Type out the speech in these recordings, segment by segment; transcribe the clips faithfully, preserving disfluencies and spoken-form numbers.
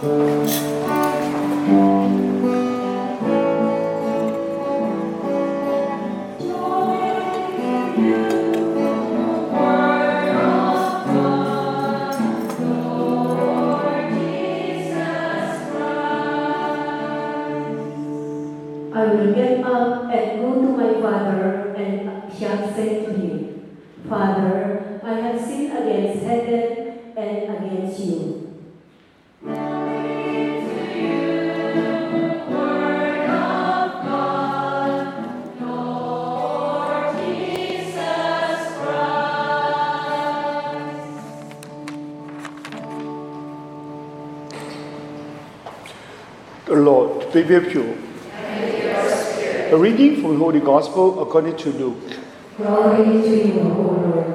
I will get up and go to my father and shall say to him, Father, I have sinned against heaven and against you. The Lord be with you. A reading from the Holy Gospel according to Luke. Glory to you, O Lord.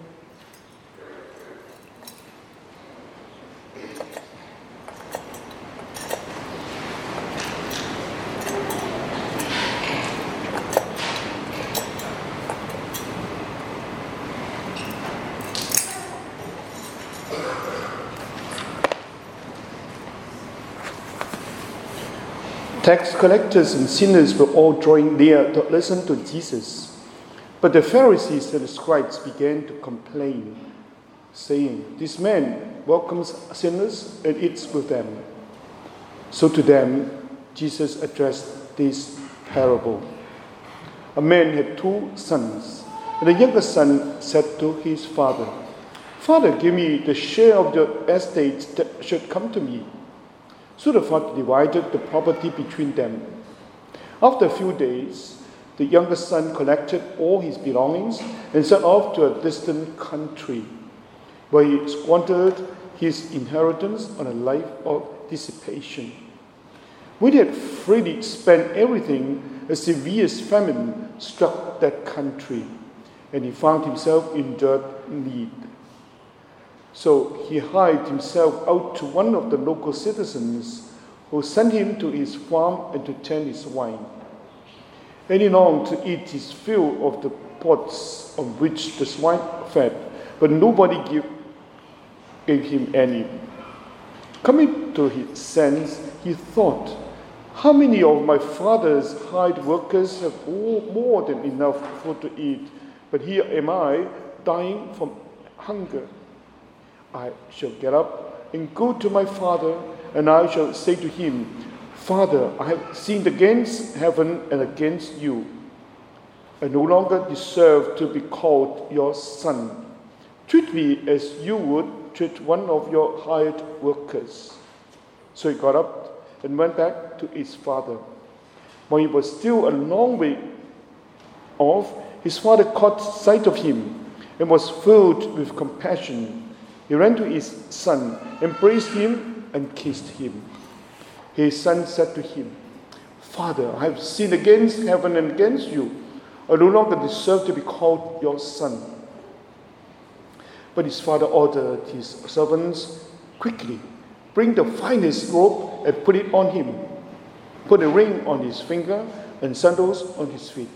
Tax collectors and sinners were all drawing near to listen to Jesus. But the Pharisees and the scribes began to complain, saying, This man welcomes sinners and eats with them. So to them, Jesus addressed this parable. A man had two sons, and the younger son said to his father, Father, give me the share of the estate that should come to me. So the father divided the property between them. After a few days, the younger son collected all his belongings and set off to a distant country, where he squandered his inheritance on a life of dissipation. When he had freely spent everything, a severe famine struck that country, and he found himself in dirt need. So he hired himself out to one of the local citizens, who sent him to his farm and to tend his wine. And he longed to eat his fill of the pots on which the swine fed, but nobody give, gave him any. Coming to his sense, he thought, how many of my father's hired workers have all more than enough food to eat, but here am I, dying from hunger. I shall get up and go to my father, and I shall say to him, Father, I have sinned against heaven and against you. I no longer deserve to be called your son. Treat me as you would treat one of your hired workers. So he got up and went back to his father. When he was still a long way off, his father caught sight of him and was filled with compassion. He ran to his son, embraced him, and kissed him. His son said to him, Father, I have sinned against heaven and against you. I no longer deserve to be called your son. But his father ordered his servants, Quickly, bring the finest robe and put it on him. Put a ring on his finger and sandals on his feet.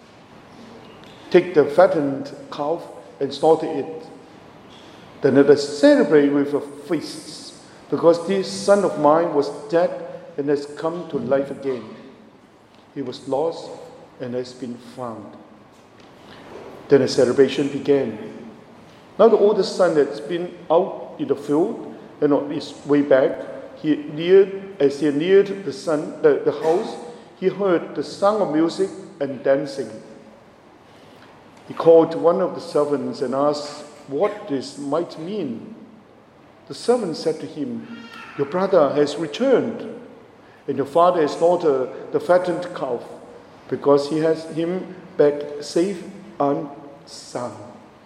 Take the fattened calf and slaughter it. Then let us celebrate with a feast, because this son of mine was dead and has come to life again. He was lost and has been found. Then a celebration began. Now the oldest son had been out in the field, and on his way back, he neared, as he neared the, son, the, the house, he heard the sound of music and dancing. He called one of the servants and asked what this might mean. The servant said to him, Your brother has returned, and your father has slaughtered the fattened calf, because he has him back safe and sound.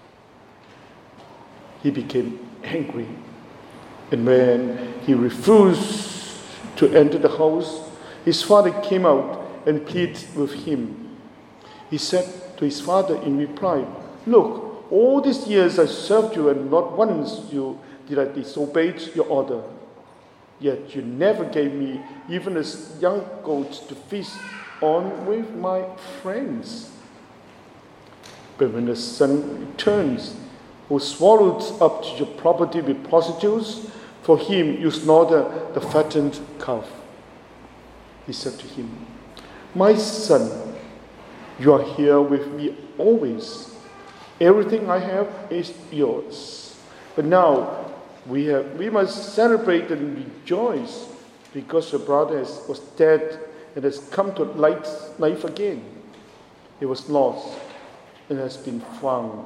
He became angry, and when he refused to enter the house, his father came out and pleaded with him. He said to his father in reply, Look, all these years I served you, and not once you did I disobey your order. Yet you never gave me even a young goat to feast on with my friends. But when the son returns, who swallowed up your property with prostitutes, For him, you slaughter the fattened calf. He said to him, my son, you are here with me always. Everything I have is yours. But now we have we must celebrate and rejoice because your brother has, was dead and has come to light, life again. He was lost and has been found.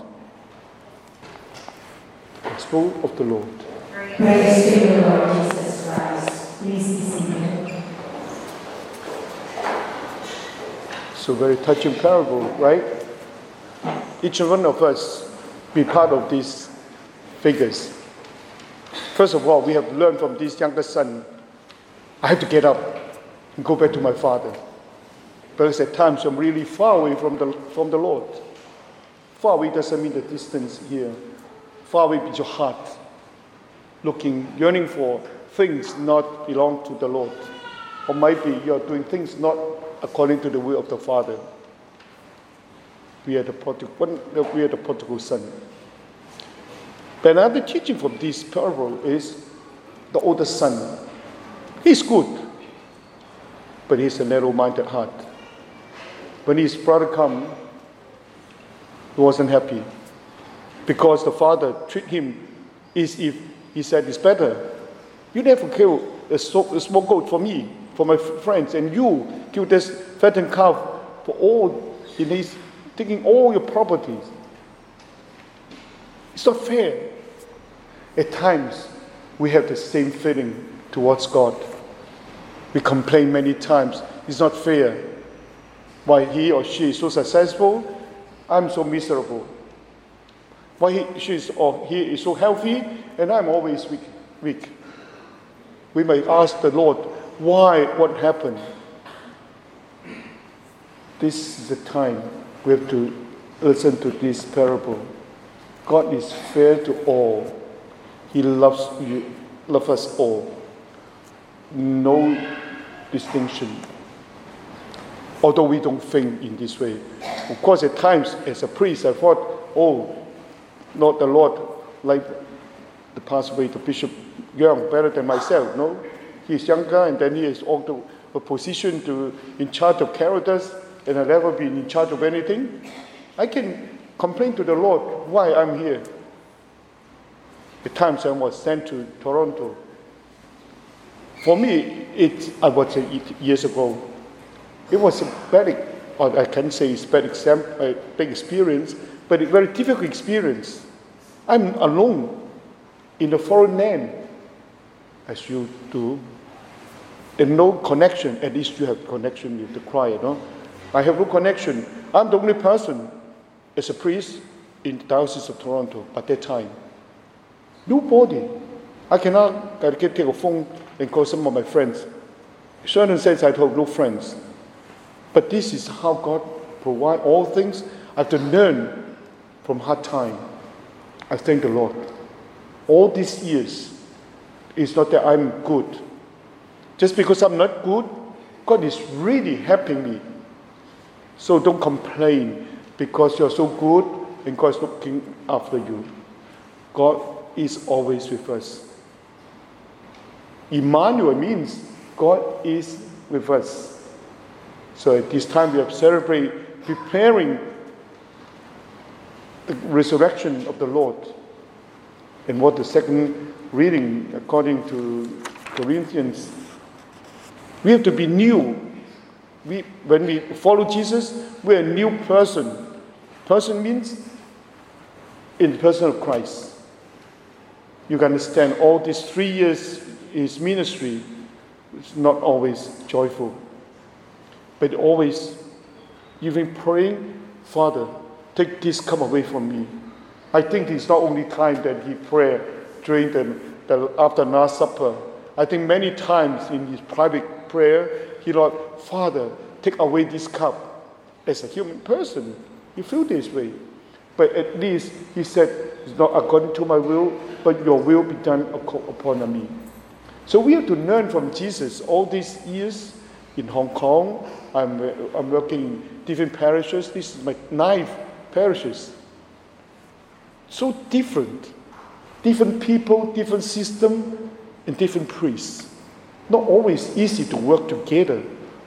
The Gospel of the Lord. Praise to you, Lord Jesus Christ. Please be seated. So very touching parable, right? Each one of us be part of these figures. First of all, we have learned from this younger son, I have to get up and go back to my father. Because at times I'm really far away from the, from the Lord. Far away doesn't mean the distance here. Far away with your heart, looking, yearning for things not belong to the Lord. Or maybe you're doing things not according to the will of the Father. We are the prodigal, we are the prodigal son. But another teaching from this parable is the older son. He's good, but he's a narrow-minded heart. When his brother came, he wasn't happy because the father treated him as if he said it's better. You never kill a small goat for me, for my friends, and you kill this fattened calf for all he needs, taking all your properties. It's not fair. At times, we have the same feeling towards God. We complain many times, it's not fair. Why he or she is so successful, I'm so miserable. Why he, she is, or he is so healthy, and I'm always weak. weak. We may ask the Lord, why, what happened? This is the time we have to listen to this parable. God is fair to all. He loves you, loves us all. No distinction. Although we don't think in this way. Of course, at times, as a priest, I thought, oh, not the Lord, like the past way to Bishop Young, better than myself. No, he's younger, and then he has also a position to in charge of characters, and I've never been in charge of anything. I can complain to the Lord why I'm here. At times I was sent to Toronto. For me, it I was eight years ago. It was a bad, or I can say it's a bad example, a big experience, but a very difficult experience. I'm alone in a foreign land, as you do, and no connection. At least you have connection with the choir, no? I have no connection. I'm the only person as a priest in the Diocese of Toronto at that time. Nobody. I cannot I can take a phone and call some of my friends. In certain sense, I have no friends. But this is how God provides all things. I have to learn from hard time. I thank the Lord. All these years, it's not that I'm good. Just because I'm not good, God is really helping me. So don't complain because you're so good and God is looking after you. God is always with us. Emmanuel means God is with us. So at this time we have celebrated, preparing the resurrection of the Lord. And what the second reading, according to Corinthians, we have to be new. We, when we follow Jesus, we're a new person. Person means in the person of Christ. You can understand all these three years his ministry is not always joyful, but always even praying, Father, take this cup away from me. I think it's not only time that he prayed during the, the after Last Supper. I think many times in his private prayer, he Lord, Father, take away this cup. As a human person, you feel this way. But at least he said, it's not according to my will, but your will be done upon me. So we have to learn from Jesus. All these years in Hong Kong, I'm, I'm working in different parishes. This is my ninth parishes. So different. Different people, different system, and different priests. Not always easy to work together.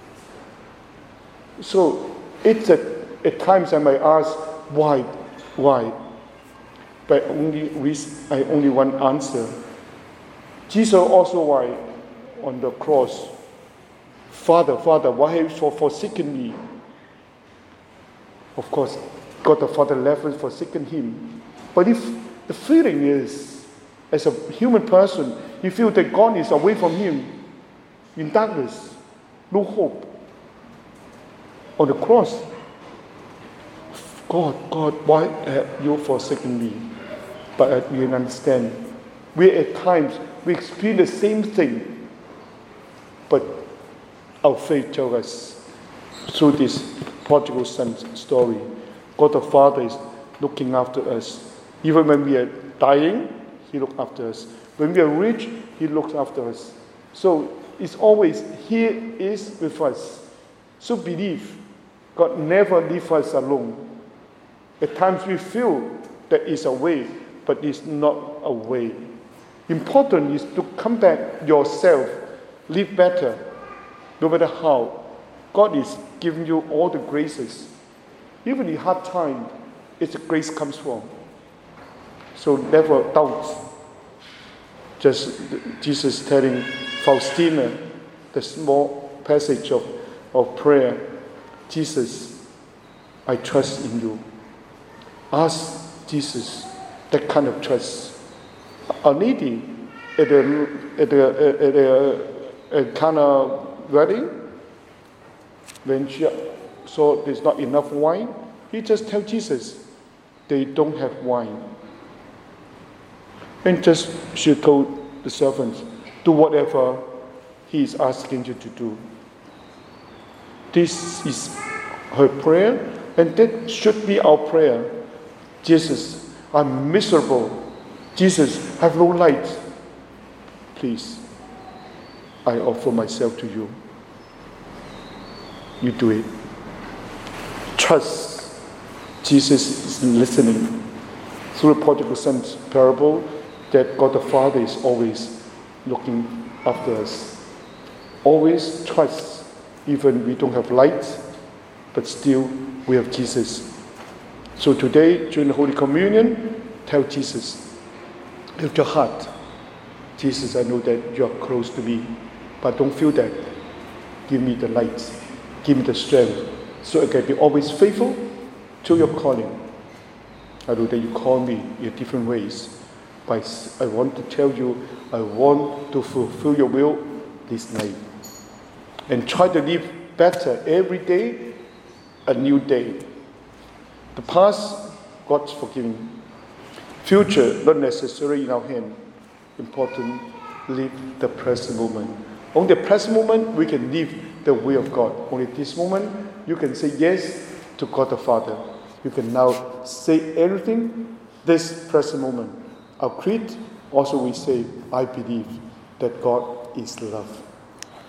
So it's a, at times I might ask, why, why? But only I only one answer. Jesus also why on the cross, Father, Father, why have you forsaken me? Of course, God the Father never forsaken him. But if the feeling is, as a human person, you feel that God is away from him, in darkness, no hope. On the cross, God, God, why have you forsaken me? But we understand, we at times, we experience the same thing, but our faith tells us through this prodigal son story, God the Father is looking after us. Even when we are dying, he looks after us. When we are rich, he looks after us. So it's always, he is with us. So believe, God never leaves us alone. At times we feel that is a way, but it's not a way. Important is to come back yourself, live better, no matter how. God is giving you all the graces. Even in hard time, it's the grace comes from. So never doubt. Just Jesus telling Faustina, the small passage of, of prayer, Jesus, I trust in you. Ask Jesus that kind of trust. A lady at a, at a, at a, a kind of wedding, when she saw there's not enough wine, he just tell Jesus, they don't have wine. And just she told the servants, do whatever he is asking you to do. This is her prayer, and that should be our prayer. Jesus, I'm miserable. Jesus, I have no light. Please, I offer myself to you. You do it. Trust. Jesus is listening. Through the prodigal son's parable, that God the Father is always looking after us. Always trust, even we don't have light, but still we have Jesus. So today, during the Holy Communion, tell Jesus, with your heart, Jesus, I know that you are close to me, but don't feel that. Give me the light. Give me the strength, so I can be always faithful to your calling. I know that you call me in different ways, but I want to tell you, I want to fulfill your will this night. And try to live better every day, a new day. The past, God's forgiving. Future, not necessarily in our hand. Important, live the present moment. Only the present moment, we can live the will of God. Only this moment, you can say yes to God the Father. You can now say everything this present moment. Our creed, also we say, I believe that God is love.